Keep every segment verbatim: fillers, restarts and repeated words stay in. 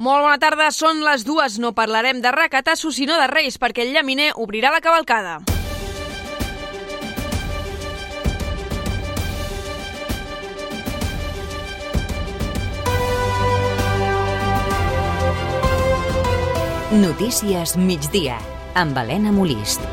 Molt bona tarda, són les dues. No parlarem de recatassos, sinó de Reis, perquè el llaminer obrirà la cavalcada. Notícies migdia, amb Helena Molist.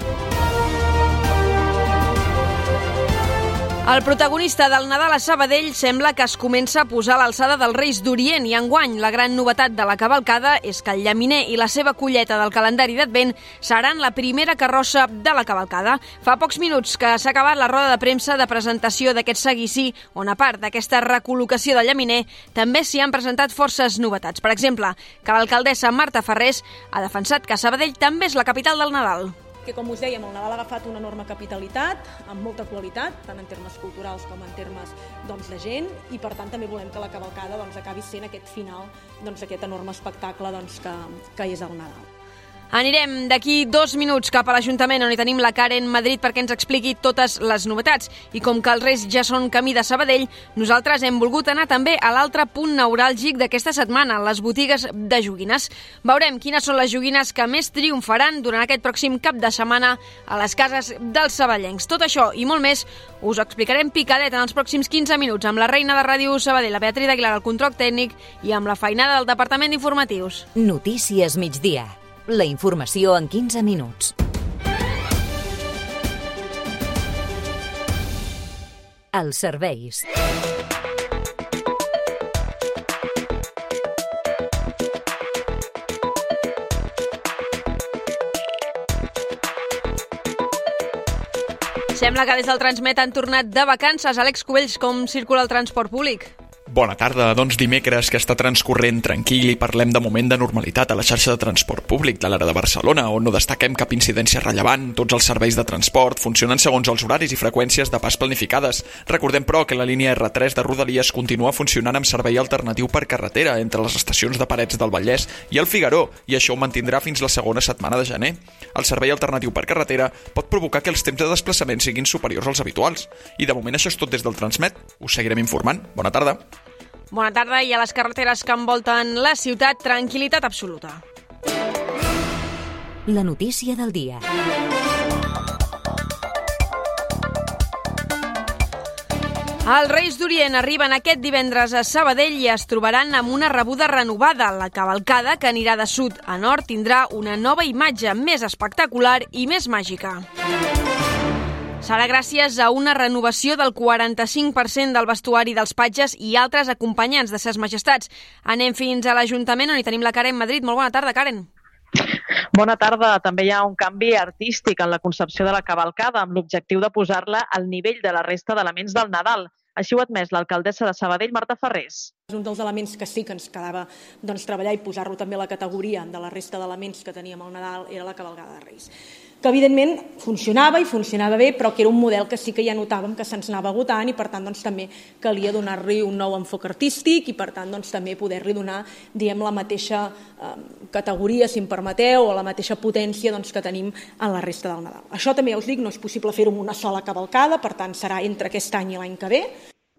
El protagonista del Nadal a Sabadell sembla que es comença a posar a l'alçada dels Reis d'Orient i enguany la gran novetat de la cavalcada és que el llaminer i la seva colleta del calendari d'Advent seran la primera carrossa de la cavalcada. Fa pocs minuts que s'ha acabat la roda de premsa de presentació d'aquest seguici, on a part d'aquesta recol·locació del llaminer també s'hi han presentat forces novetats. Per exemple, que l'alcaldessa Marta Farrés ha defensat que Sabadell també és la capital del Nadal. Que, com us dèiem, el Nadal ha agafat una enorme capitalitat, amb molta qualitat, tant en termes culturals com en termes doncs, de gent, i per tant també volem que la cavalcada doncs, acabi sent aquest final, doncs, aquest enorme espectacle doncs, que, que és el Nadal. Anirem d'aquí dos minuts cap a l'Ajuntament, on hi tenim la Karen Madrid perquè ens expliqui totes les novetats. I com que els Reis ja són camí de Sabadell, nosaltres hem volgut anar també a l'altre punt neuràlgic d'aquesta setmana, les botigues de joguines. Veurem quines són les joguines que més triomfaran durant aquest pròxim cap de setmana a les cases dels sabadellencs. Tot això i molt més us ho explicarem picadet en els pròxims quinze minuts amb la reina de Ràdio Sabadell, la Beatriz Aguilar, al control tècnic, i amb la feinada del Departament d'Informatius. Notícies migdia. La informació en quinze minuts. Els serveis. Sembla que des del Transmet han tornat de vacances. Àlex Cubells, com circula el transport públic? Bona tarda. Doncs dimecres, que està transcorrent tranquil, i parlem de moment de normalitat a la xarxa de transport públic de l'àrea de Barcelona, on no destaquem cap incidència rellevant. Tots els serveis de transport funcionen segons els horaris i freqüències de pas planificades. Recordem, però, que la línia erre tres de Rodalies continua funcionant amb servei alternatiu per carretera entre les estacions de Parets del Vallès i el Figaró, i això ho mantindrà fins la segona setmana de gener. El servei alternatiu per carretera pot provocar que els temps de desplaçament siguin superiors als habituals. I de moment això és tot des del Transmet. Us seguirem informant. Bona tarda. Bona tarda, i a les carreteres que envolten la ciutat, tranquil·litat absoluta. La notícia del dia. Els Reis d'Orient arriben aquest divendres a Sabadell i es trobaran amb una rebuda renovada. La cavalcada, que anirà de sud a nord, tindrà una nova imatge més espectacular i més màgica. Serà gràcies a una renovació del quaranta-cinc per cent del vestuari dels patges i altres acompanyants de ses majestats. Anem fins a l'Ajuntament, on hi tenim la Karen Madrid. Molt bona tarda, Karen. Bona tarda. També hi ha un canvi artístic en la concepció de la cavalcada, amb l'objectiu de posar-la al nivell de la resta d'elements del Nadal. Així ho ha admès l'alcaldessa de Sabadell, Marta Farrés. Un dels elements que sí que ens quedava doncs, treballar i posar-lo també a la categoria de la resta d'elements que teníem al Nadal era la cavalcada de Reis, que evidentment funcionava i funcionava bé, però que era un model que sí que ja notàvem que se'ns anava agotant i per tant doncs, també calia donar-li un nou enfoc artístic i per tant doncs, també poder-li donar diguem, la mateixa eh, categoria, si em permeteu, o la mateixa potència doncs, que tenim en la resta del Nadal. Això també ja us dic, no és possible fer-ho amb una sola cavalcada, per tant serà entre aquest any i l'any que ve.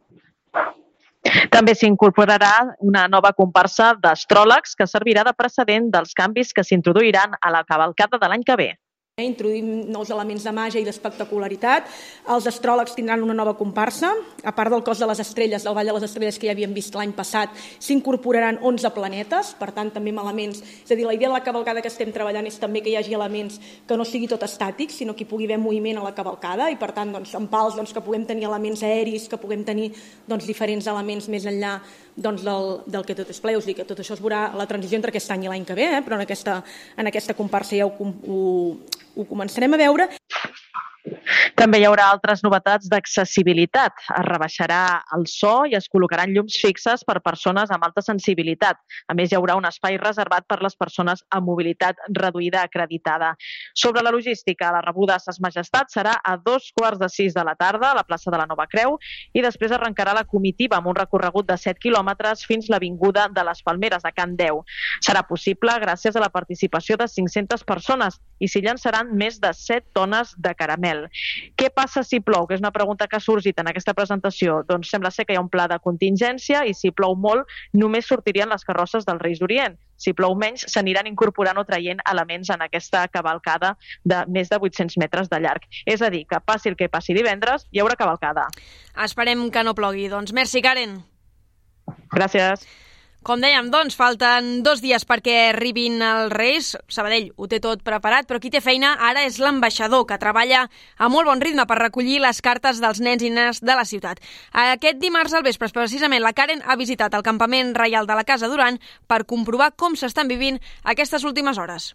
També s'incorporarà una nova comparsa d'astròlegs que servirà de precedent dels canvis que s'introduiran a la cavalcada de l'any que ve. Introduïm nous elements de màgia i d'espectacularitat. Els astròlegs tindran una nova comparsa. A part del cos de les estrelles, del Ball de les Estrelles que ja havíem vist l'any passat, s'incorporaran onze planetes, per tant també amb elements. És a dir, la idea de la cavalcada que estem treballant és també que hi hagi elements que no sigui tot estàtic, sinó que hi pugui haver moviment a la cavalcada i per tant doncs, en pals doncs, que puguem tenir elements aeris, que puguem tenir doncs, diferents elements més enllà doncs, del, del que tot és ple. Us dic que tot això es veurà la transició entre aquest any i l'any que ve, eh? Però en aquesta, en aquesta comparsa ja ho, ho, ho començarem a veure. També hi haurà altres novetats d'accessibilitat. Es rebaixarà el so i es col·locaran llums fixes per persones amb alta sensibilitat. A més, hi haurà un espai reservat per les persones amb mobilitat reduïda acreditada. Sobre la logística, la rebuda a Ses Majestats serà a dos quarts de sis de la tarda a la plaça de la Nova Creu i després arrencarà la comitiva amb un recorregut de set quilòmetres fins l'avinguda de les Palmeres de Can Deu. Serà possible gràcies a la participació de cinc-centes persones i s'hi llançaran més de set tones de caramel. Què passa si plou? Que és una pregunta que ha sorgit en aquesta presentació. Doncs sembla ser que hi ha un pla de contingència i si plou molt només sortirien les carrosses dels Reis d'Orient. Si plou menys, s'aniran incorporant o traient elements en aquesta cavalcada de més de vuit-cents metres de llarg. És a dir, que passi el que passi divendres, hi haurà cavalcada. Esperem que no plogui. Doncs merci, Karen. Gràcies. Com dèiem, doncs, falten dos dies perquè arribin els Reis. Sabadell ho té tot preparat, però qui té feina ara és l'ambaixador, que treballa a molt bon ritme per recollir les cartes dels nens i nenes de la ciutat. Aquest dimarts al vespre, precisament, la Karen ha visitat el campament reial de la Casa Duran per comprovar com s'estan vivint aquestes últimes hores.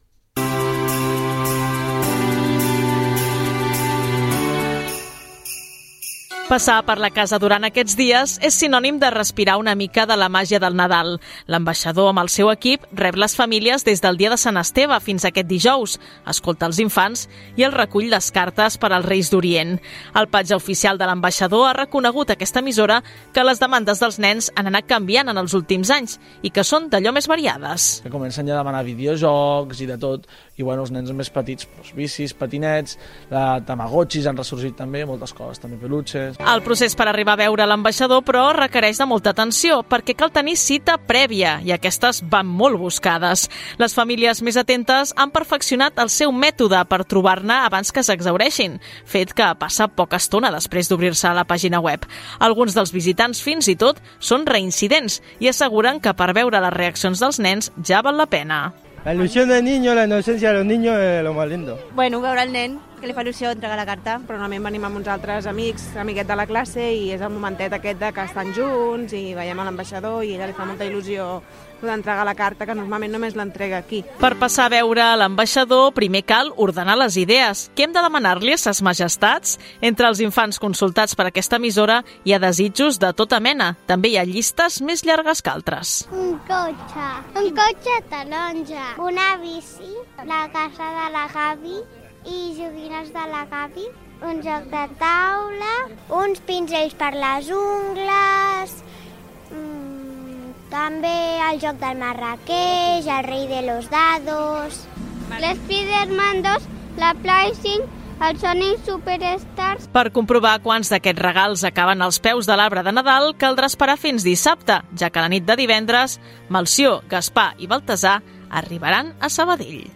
Passar per la Casa Duran aquests dies és sinònim de respirar una mica de la màgia del Nadal. L'ambaixador amb el seu equip rep les famílies des del dia de Sant Esteve fins aquest dijous, escolta els infants i el recull les cartes per als Reis d'Orient. El patge oficial de l'ambaixador ha reconegut a aquesta emissora que les demandes dels nens han anat canviant en els últims anys i que són d'allò més variades. Que comencen ja a demanar videojocs i de tot, i bueno, els nens més petits, doncs, bicis, patinets, la tamagotxis han ressorgit també, moltes coses, també peluches. El procés per arribar a veure l'ambaixador, però, requereix de molta atenció, perquè cal tenir cita prèvia, i aquestes van molt buscades. Les famílies més atentes han perfeccionat el seu mètode per trobar-ne abans que s'exhaureixin, fet que passa poca estona després d'obrir-se a la pàgina web. Alguns dels visitants, fins i tot, són reincidents i asseguren que per veure les reaccions dels nens ja val la pena. La ilusión del niño, la inocencia de los niños es lo más lindo. Bueno, veure el nen, que li fa il·lusió entregar la carta, però normalment venim amb uns altres amics, amiguet de la classe, i és el momentet aquest de que estan junts i veiem a l'ambaixador i a ella li fa molta il·lusió d'entregar la carta, que normalment només l'entrega aquí. Per passar a veure l'ambaixador, primer cal ordenar les idees. Què hem de demanar-li a ses majestats? Entre els infants consultats per aquesta emissora hi ha desitjos de tota mena. També hi ha llistes més llargues que altres. Un cotxe, un cotxe taronja, una bici, la casa de la Gavi i joguines de la Gavi, un joc de taula, uns pinzells per les ungles, mmm, també el joc del Marrakeix, el rei de los dados, l'Spiderman dos, la Play cinc, el Sonic Superstars. Per comprovar quants d'aquests regals acaben als peus de l'arbre de Nadal, caldrà esperar fins dissabte, ja que la nit de divendres, Melcior, Gaspar i Baltasar arribaran a Sabadell.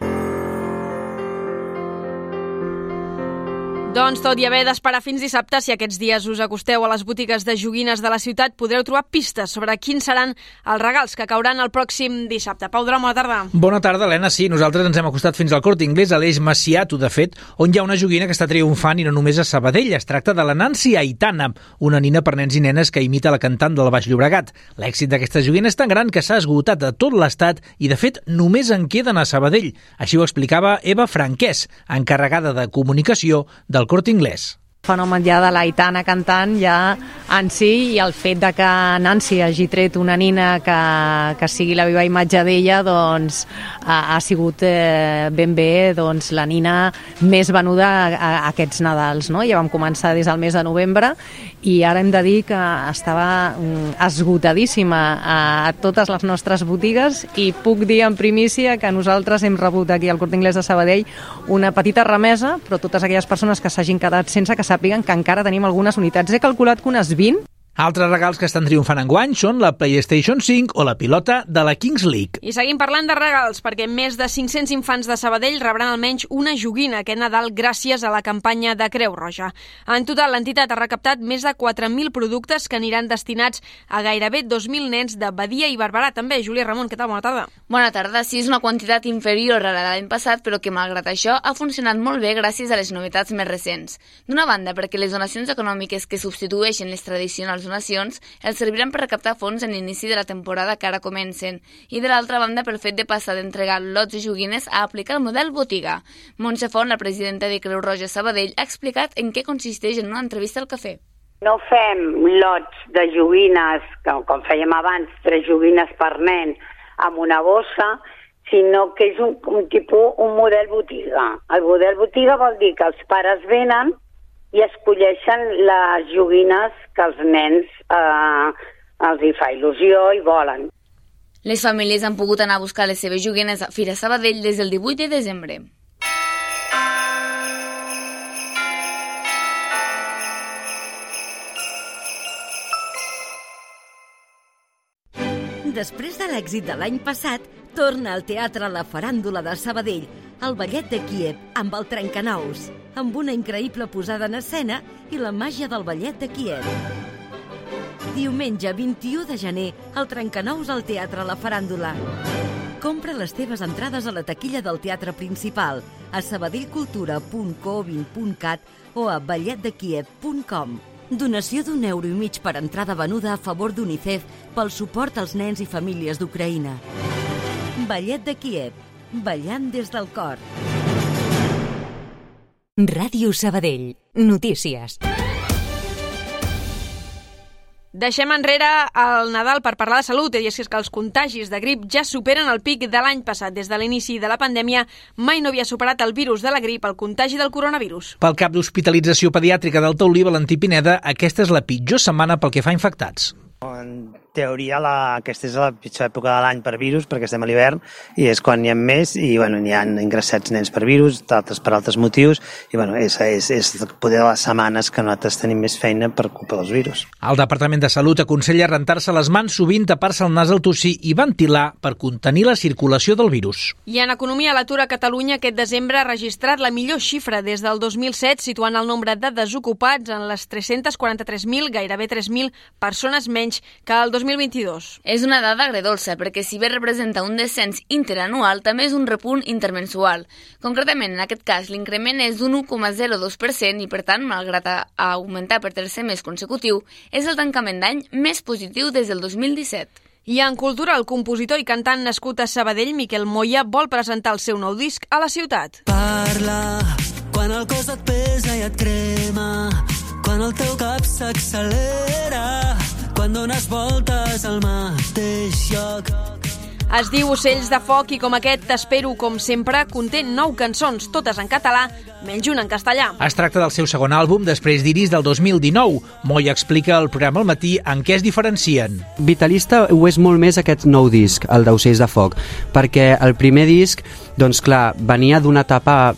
Doncs tot i haver d'esperar fins dissabte, si aquests dies us acosteu a les botigues de joguines de la ciutat, podreu trobar pistes sobre quins seran els regals que cauran el pròxim dissabte. Pau Drom, bona tarda. Bona tarda, Helena. Sí, nosaltres ens hem acostat fins al Corte Inglés, a l'Eix Maciato, de fet, on hi ha una joguina que està triomfant i no només a Sabadell. Es tracta de la Nancy Aitana, una nina per nens i nenes que imita la cantant del Baix Llobregat. L'èxit d'aquesta joguina és tan gran que s'ha esgotat a tot l'estat i, de fet, només en queden a Sabadell. Així ho explicava Eva Franquès, encarregada de comunicació del Corte Inglés. Fenomen ja de l'Aitana cantant ja en si, i el fet de que Nancy hagi tret una nina que, que sigui la viva imatge d'ella, doncs ha, ha sigut eh, ben bé doncs, la nina més venuda a, a aquests Nadals, no? Ja vam començar des del mes de novembre i ara hem de dir que estava mm, esgotadíssima a, a totes les nostres botigues, i puc dir en primícia que nosaltres hem rebut aquí al Corte Inglés de Sabadell una petita remesa, però totes aquelles persones que s'hagin quedat sense, que sàpiguen que encara tenim algunes unitats. He calculat que unes vint. Altres regals que estan triomfant enguany són la PlayStation cinc o la pilota de la Kings League. I seguim parlant de regals, perquè més de cinc-cents infants de Sabadell rebran almenys una joguina aquest Nadal gràcies a la campanya de Creu Roja. En total, l'entitat ha recaptat més de quatre mil productes que aniran destinats a gairebé dos mil nens de Badia i Barberà. També, Júlia Ramon, què tal? Bona tarda. Bona tarda. Sí, és una quantitat inferior a l'any passat, però que, malgrat això, ha funcionat molt bé gràcies a les novetats més recents. D'una banda, perquè les donacions econòmiques que substitueixen les tradicionals donacions els serviran per recaptar fons en l'inici de la temporada que ara comencen, i de l'altra banda pel fet de passar d'entregar lots de joguines a aplicar el model botiga. Montse Font, la presidenta de Creu Roja Sabadell, ha explicat en què consisteix en una entrevista al cafè. No fem lots de joguines, com, com fèiem abans, tres joguines per nen amb una bossa, sinó que és un, un tipus, un model botiga. El model botiga vol dir que els pares venen i escolleixen les joguines que els nens eh, els hi fa il·lusió i volen. Les famílies han pogut anar a buscar les seves joguines a Fira Sabadell des del divuit de desembre. després de l'èxit de l'any passat, torna al Teatre La Faràndula de Sabadell, el Ballet de Kíev, amb el Trencanous, amb una increïble posada en escena i la màgia del Ballet de Kíev. Diumenge vint-i-u de gener, el Trencanous al Teatre La Faràndula. Compra les teves entrades a la taquilla del teatre principal, a sabadellcultura punt co vint punt cat o a ballet de kíev punt com. Donació d'un euro i mig per entrada venuda a favor d'UNICEF pel suport als nens i famílies d'Ucraïna. Ballet de Kíev, ballant des del cor. Ràdio Sabadell. Notícies. Deixem enrere el Nadal per parlar de salut, i és que els contagis de grip ja superen el pic de l'any passat. Des de l'inici de la pandèmia mai no havia superat el virus de la grip el contagi del coronavirus. Pel cap d'hospitalització pediàtrica del Taulí, Valentí Pineda, aquesta és la pitjor setmana pel que fa a infectats. En teoria, la, aquesta és la pitjor època de l'any per virus, perquè estem a l'hivern, i és quan hi ha més, i bueno, hi ha ingressats nens per virus, d'altres per altres motius, i bueno, és, és, és poder de les setmanes que nosaltres tenim més feina per culpa dels virus. El Departament de Salut aconsella rentar-se les mans sovint, tapar-se el nas al tossir i ventilar per contenir la circulació del virus. I en economia, l'atur a Catalunya aquest desembre ha registrat la millor xifra des del dos mil set, situant el nombre de desocupats en les tres-cents quaranta-tres mil, gairebé tres mil persones menys que el dos mil vint-i-dos. És una dada agredolça perquè si bé representa un descens interanual, també és un repunt intermensual. Concretament, en aquest cas, l'increment és d'un u coma zero dos per cent i, per tant, malgrat augmentar per tercer mes consecutiu, és el tancament d'any més positiu des del dos mil disset. I en cultura, el compositor i cantant nascut a Sabadell, Miquel Moya, vol presentar el seu nou disc a la ciutat. Parla quan el cos et pesa i et crema, quan el teu cap s'accelera, quan dones voltes al mateix lloc. Es diu Ocells de foc i com aquest T'espero com sempre conté nou cançons, totes en català, menys una en castellà. Es tracta del seu segon àlbum, després d'Iris, del dos mil dinou. Moya explica al programa al matí en què es diferencien. Vitalista ho és molt més aquest nou disc, el d'Ocells de foc, perquè el primer disc, doncs clar, venia d'una etapa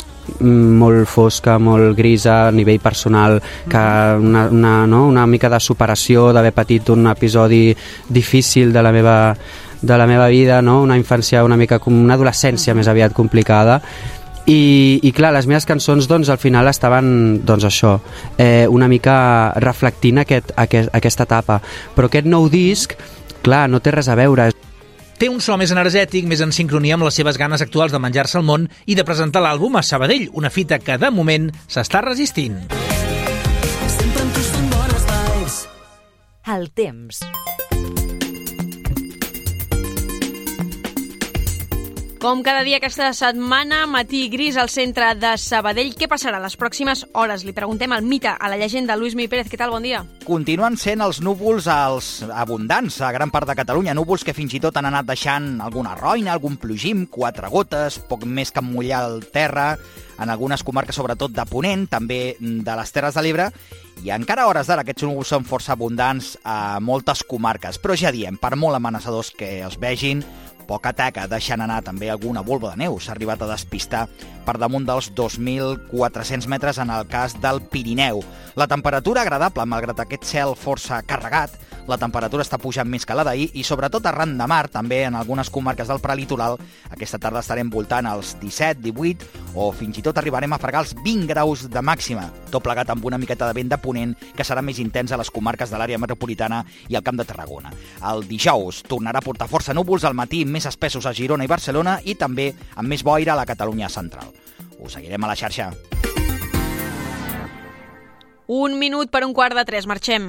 molt fosca, molt grisa a nivell personal, que una, una, no? una mica de superació d'haver patit un episodi difícil de la meva, de la meva vida, no? Una infància una mica com una adolescència més aviat complicada. I, i clar, les meves cançons doncs al final estaven doncs això, eh, una mica reflectint aquest, aquest, aquesta etapa, però aquest nou disc, clar, no té res a veure. Té un so més energètic, més en sincronia amb les seves ganes actuals de menjar-se el món i de presentar l'àlbum a Sabadell, una fita que, de moment, s'està resistint. Sempre amb tu són bones vibes. El temps. Com cada dia aquesta setmana, matí gris al centre de Sabadell. Què passarà les pròximes hores? Li preguntem al mite, a la llegenda, Lluís Mi Pérez. Què tal? Bon dia. Continuen sent els núvols els abundants a gran part de Catalunya, núvols que fins i tot han anat deixant alguna roina, algun plogim, quatre gotes, poc més que mullar el terra, en algunes comarques, sobretot de Ponent, també de les Terres de l'Ebre, i encara a hores d'ara aquests núvols són força abundants a moltes comarques, però ja diem, per molt amenaçadors que els vegin, poca taca, deixant anar també alguna volva de neu. S'ha arribat a despistar per damunt dels dos mil quatre-cents metres en el cas del Pirineu. La temperatura agradable, malgrat aquest cel força carregat, la temperatura està pujant més que la d'ahir i sobretot arran de mar, també en algunes comarques del prelitoral, aquesta tarda estarem voltant als disset, divuit o fins i tot arribarem a fregar els vint graus de màxima, tot plegat amb una miqueta de vent de ponent que serà més intens a les comarques de l'àrea metropolitana i al Camp de Tarragona. El dijous tornarà a portar força núvols al matí, més espessos a Girona i Barcelona i també amb més boira a la Catalunya central. Us seguirem a la xarxa. Un minut per un quart de tres, marxem.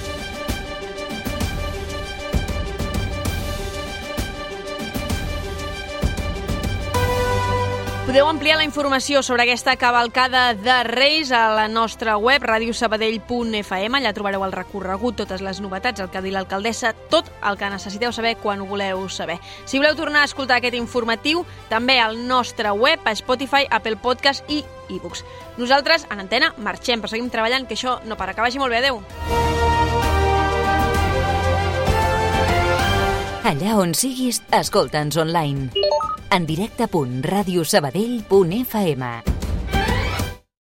Podeu ampliar la informació sobre aquesta cavalcada de Reis a la nostra web, radio sabadell punt f m. Allà trobareu el recorregut, totes les novetats, el que ha dit l'alcaldessa, tot el que necessiteu saber quan ho voleu saber. Si voleu tornar a escoltar aquest informatiu, també al nostre web, a Spotify, Apple Podcast i iVoox. Nosaltres, en antena, marxem, però seguim treballant, que això no para. Que vagi molt bé, adeu. Allà on siguis, escolta'ns online. En directe punt radio sabadell punt f m.